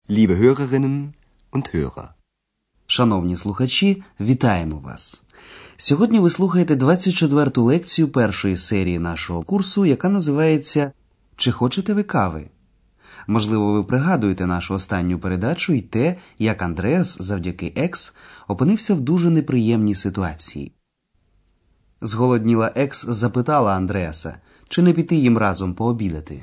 Liebe Hörerinnen und Hörer. Шановні слухачі, вітаємо вас! Сьогодні ви слухаєте 24-ту лекцію першої серії нашого курсу, яка називається «Чи хочете ви кави?». Можливо, ви пригадуєте нашу останню передачу і те, як Андреас завдяки Екс опинився в дуже неприємній ситуації. Зголодніла Екс запитала Андреаса, чи не піти їм разом пообідати.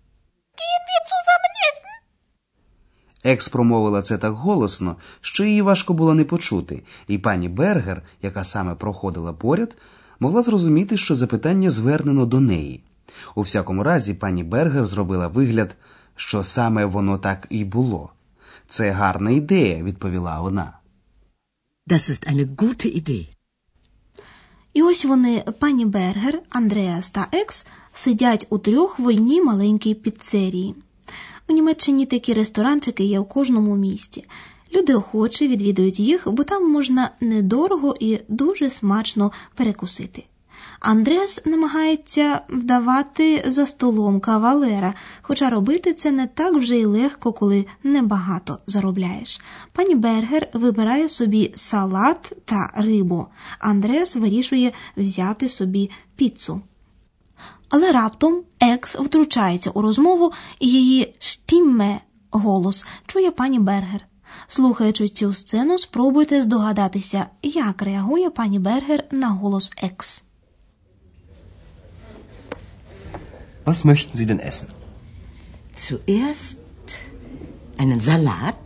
Екс промовила це так голосно, що її важко було не почути, і пані Бергер, яка саме проходила поряд, могла зрозуміти, що запитання звернено до неї. У всякому разі, пані Бергер зробила вигляд, що саме воно так і було. «Це гарна ідея», – відповіла вона. Das ist eine gute Idee. І ось вони, пані Бергер, Андреас та Екс, сидять у трьох в одній маленькій піцерії. У Німеччині такі ресторанчики є у кожному місті. Люди охоче відвідують їх, бо там можна недорого і дуже смачно перекусити. Андреас намагається вдавати за столом кавалера, хоча робити це не так вже й легко, коли небагато заробляєш. Пані Бергер вибирає собі салат та рибу. Андреас вирішує взяти собі піцу. Але раптом Екс втручається у розмову, і її «штімме» – голос чує пані Бергер. Слухаючи цю сцену, спробуйте здогадатися, як реагує пані Бергер на голос Екс. Was möchten Sie denn essen? Zuerst einen Salat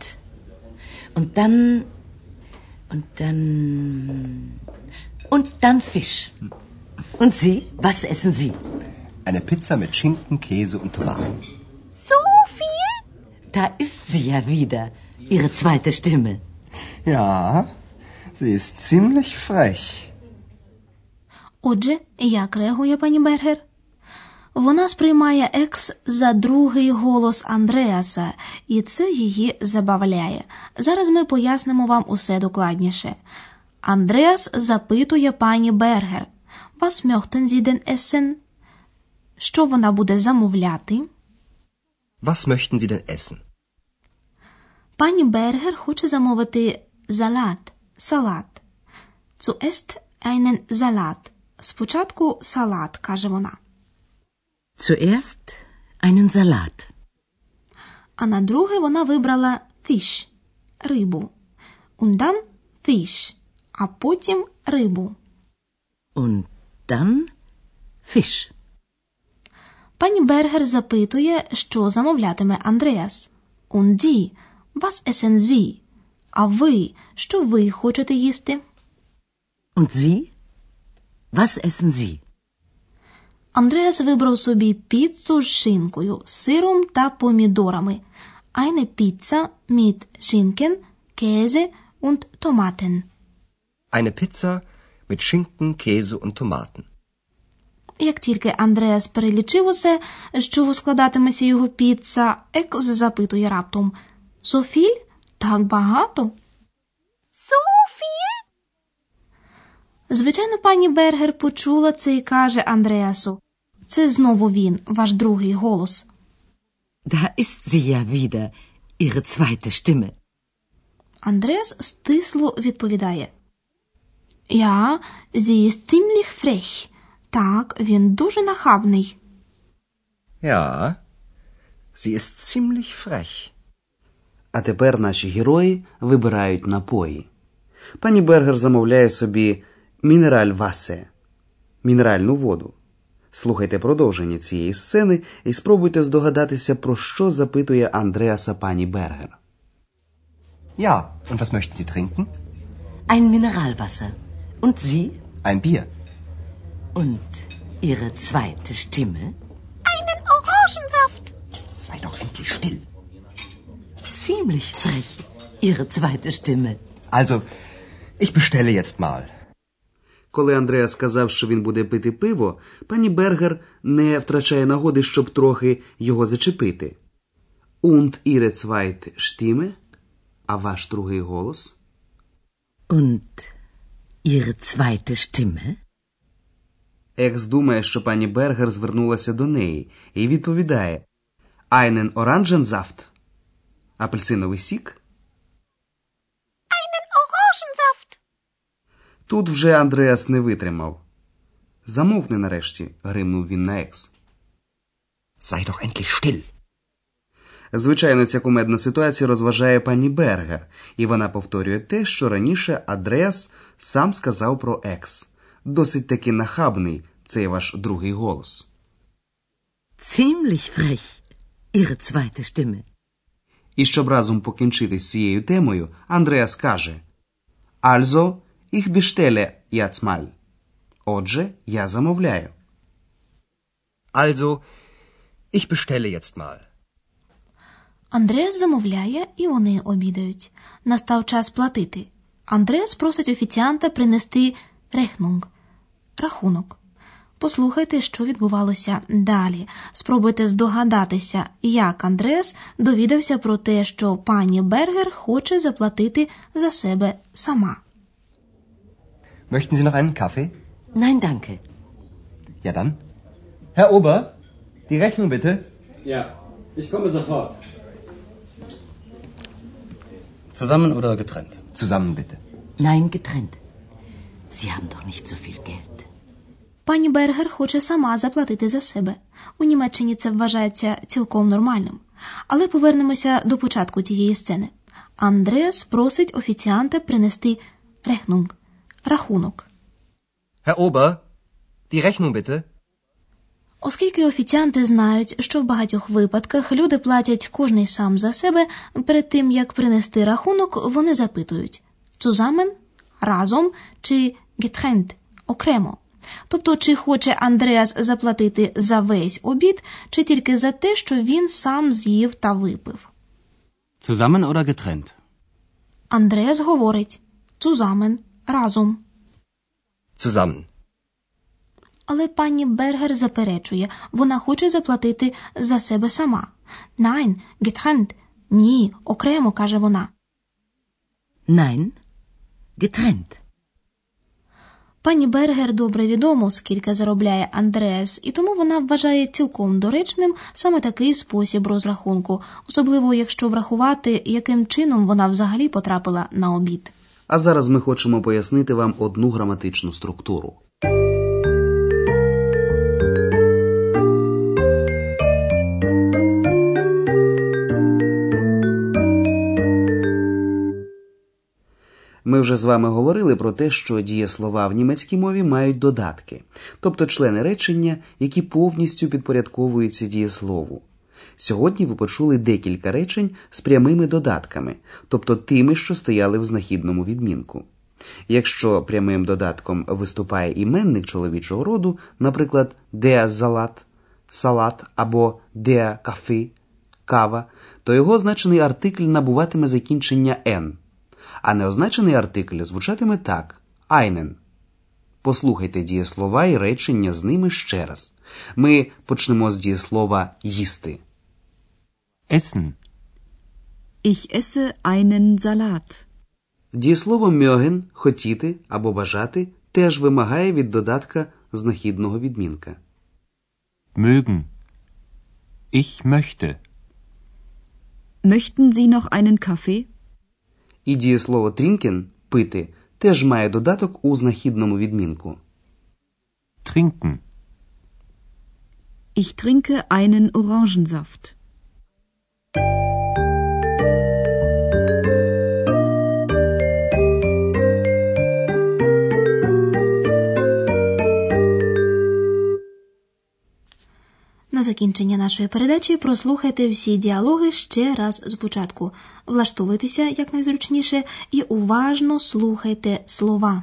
und dann Fisch. Und Sie, was essen Sie? Eine Pizza mit Schinken, Käse und Tomaten. So viel? Da ist sie ja wieder, Ihre zweite Stimme. Ja, sie ist ziemlich frech. Отже, як реагує пані Бергер? Вона сприймає Екс за другий голос Андреаса, і це її забавляє. Зараз ми пояснимо вам усе докладніше. Андреас запитує пані Бергер. Was möchten Sie denn essen? Що вона буде замовляти? Was möchten Sie denn essen? Пані Бергер хоче замовити салат. Zuerst einen Salat. Спочатку салат, каже вона. Zuerst einen Salat. А на друге вона вибрала Fisch – рибу. Und dann Fisch, а потім рибу. Und dann Fisch. Пані Бергер запитує, що замовлятиме Андреас. Und Sie, was essen Sie? А ви, що ви хочете їсти? Und Sie, was essen Sie? Андреас вибрав собі піцу з шинкою, сиром та помідорами. Eine Pizza mit Schinken, Käse und Tomaten. Eine Pizza mit Schinken, Käse und Tomaten. Як тільки Андреас перелічив усе, з чого складатиметься його піца, Екс запитує раптом. «Софіль? Так багато?» «Софіль?» Звичайно, пані Бергер почула це і каже Андреасу. Це знову він, ваш другий голос. Da ist sie ja wieder, Ihre zweite Stimme. Андреас стисло відповідає. Ja, sie ist ziemlich frech. Так, він дуже нахабний. Ja, sie ist ziemlich frech. А тепер наші герої вибирають напої. Пані Бергер замовляє собі мінераль-васе – мінеральну воду. Слухайте продовження цієї сцени і спробуйте здогадатися, про що запитує Андреаса пані Бергер. Ja, und was möchten Sie trinken? Ein Mineralwasser. Und Sie? Ein Bier. Und Ihre zweite Stimme? Einen Orangensaft. Sei doch endlich still. Ziemlich frech, Ihre zweite Stimme. Also, ich bestelle jetzt mal. Коли Андреас сказав, що він буде пити пиво, пані Бергер не втрачає нагоди, щоб трохи його зачепити. Und Ihre zweite Stimme? А ваш другий голос? Und Ihre zweite Stimme? Екс думає, що пані Бергер звернулася до неї і відповідає «Einen Orangensaft». Апельсиновий сік? Einen Orangensaft. Тут вже Андреас не витримав. Замовкни нарешті, гримнув він на Екс. Sei doch endlich still. Звичайно, ця кумедна ситуація розважає пані Бергер, і вона повторює те, що раніше Андреас сам сказав про Екс. Досить таки нахабний цей ваш другий голос. Ziemlich frech, Ihre zweite Stimme. І щоб разом покінчити з цією темою, Андреас каже «Also, ich bestelle jetzt mal». Отже, я замовляю. Also, ich bestelle jetzt mal. Андреас замовляє, і вони обідають. Настав час платити. Андреас просить офіціанта принести Rechnung – рахунок. Послухайте, що відбувалося далі. Спробуйте здогадатися, як Андреас довідався про те, що пані Бергер хоче заплатити за себе сама. Möchten Sie noch einen Kaffee? Nein, danke. Ja dann. Herr Ober, die Rechnung bitte. Ja, ich komme sofort. Zusammen oder getrennt? Zusammen bitte. Nein, getrennt. Sie haben doch nicht so viel Geld. Пані Бергер хоче сама заплатити за себе. У Німеччині це вважається цілком нормальним. Але повернемося до початку цієї сцени. Андреас просить офіціанта принести Rechnung – рахунок. Herr Ober, die Rechnung bitte. Оскільки офіціанти знають, що в багатьох випадках люди платять кожний сам за себе, перед тим, як принести рахунок, вони запитують «zusammen» – разом чи «getrennt» – окремо. Тобто, чи хоче Андреас заплатити за весь обід, чи тільки за те, що він сам з'їв та випив. Zusammen oder getrennt? Андреас говорить «zusammen» – разом. Zusammen. Але пані Бергер заперечує, вона хоче заплатити за себе сама. Nein, getrennt. Ні, окремо, каже вона. Nein, getrennt. Пані Бергер добре відомо, скільки заробляє Андреас, і тому вона вважає цілком доречним саме такий спосіб розрахунку, особливо якщо врахувати, яким чином вона взагалі потрапила на обід. А зараз ми хочемо пояснити вам одну граматичну структуру. Ми вже з вами говорили про те, що дієслова в німецькій мові мають додатки, тобто члени речення, які повністю підпорядковуються дієслову. Сьогодні ви почули декілька речень з прямими додатками, тобто тими, що стояли в знахідному відмінку. Якщо прямим додатком виступає іменник чоловічого роду, наприклад, der Salat, салат або der Kaffee, кава, то його означений артикль набуватиме закінчення «n», а неозначений артикль звучатиме так – einen. Послухайте дієслова і речення з ними ще раз. Ми почнемо з дієслова «їсти». Essen. Ich esse einen Salat. Дієслово «mögen» – «хотіти» або «бажати» теж вимагає від додатка знахідного відмінка. Mögen. Ich möchte. Möchten Sie noch einen Kaffee? І дієслово «trinken» – «пити» теж має додаток у знахідному відмінку. Trinken. Ich trinke einen Orangensaft. На закінчення нашої передачі прослухайте всі діалоги ще раз спочатку. Влаштовуйтеся якнайзручніше і уважно слухайте слова.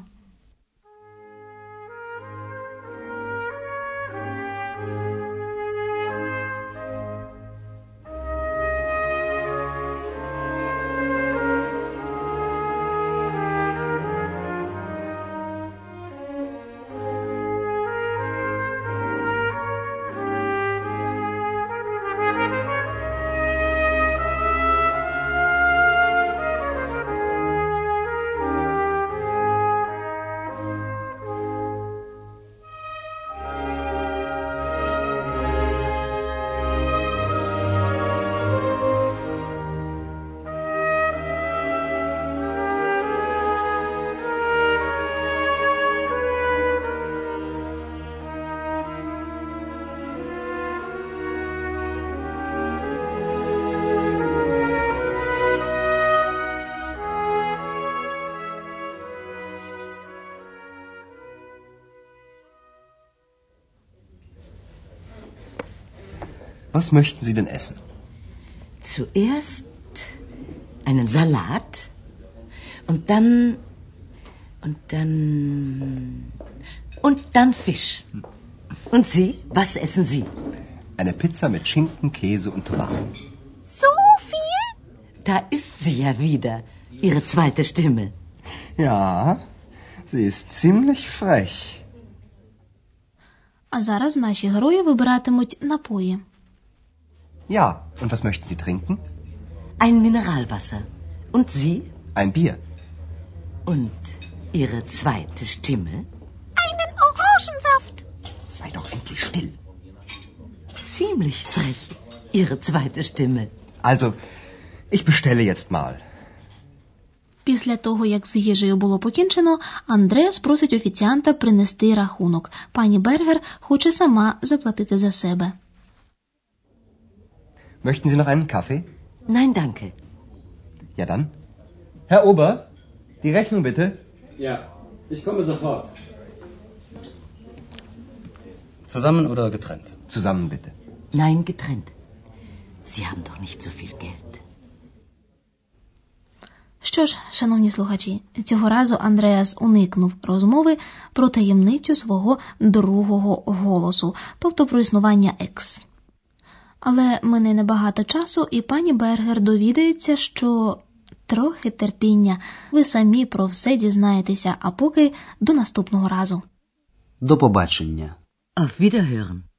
Was möchten Sie denn essen? Zuerst einen Salat und dann Fisch. Und Sie? Was essen Sie? Eine Pizza mit Schinken, Käse und Tomaten. So viel? Da ist sie ja wieder, Ihre zweite Stimme. Ja, sie ist ziemlich frech. А зараз наші герої вибиратимуть напої. Ja, und was möchten Sie trinken? Ein Mineralwasser. Und Sie? Ein Bier. Und Ihre zweite Stimme? Einen Orangensaft. Sei doch endlich still. Ziemlich frech, Ihre zweite Stimme. Also, ich bestelle jetzt mal. Після того, як з їжею було покінчено, Андреас просить офіціанта принести рахунок. Пані Бергер хоче сама заплатити за себе. Möchten Sie noch einen Kaffee? Nein, danke. Ja dann. Herr Ober, die Rechnung bitte. Ja, ich komme sofort. Zusammen oder getrennt? Zusammen bitte. Nein, getrennt. Sie haben doch nicht so viel Geld. Що ж, шановні слухачі, цього разу Андреас уникнув розмови про таємницю свого другого голосу, тобто про існування X. Але мине небагато часу, і пані Бергер довідається, що трохи терпіння, ви самі про все дізнаєтеся, а поки до наступного разу. До побачення. Auf Wiederhören.